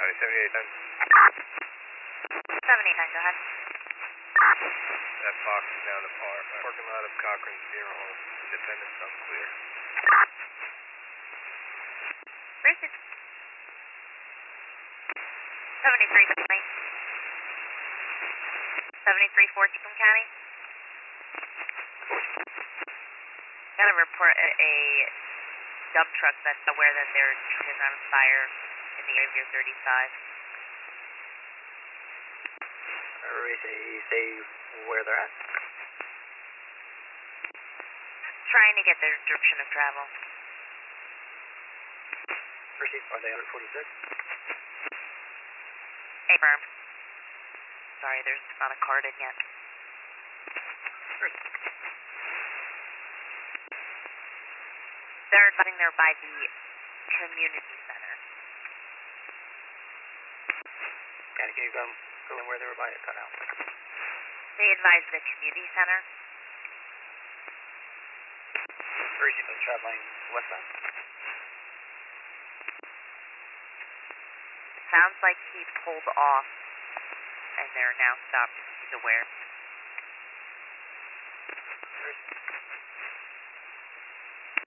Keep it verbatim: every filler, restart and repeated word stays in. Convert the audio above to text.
County, seventy-eight ten. seventy-nine, go ahead. That box is down to par. Parking lot of Cochrane's Funeral Home. Independence, I'm clear. Where's it? seventy-three County. seventy-three Fortune County. Got a report a, a dump truck that's aware that their truck is on fire in the area of your thirty-five. Everybody say, say where they're at. Trying to get their direction of travel. Proceed, are they under forty-six? Affirm. Sorry, there's not a card in yet. They're advising they're by the community center. Yeah, can you go, go in where they were by it cut out? They advise the community center. Proceed was traveling westbound. Sounds like he pulled off and they're now stopped. He's aware.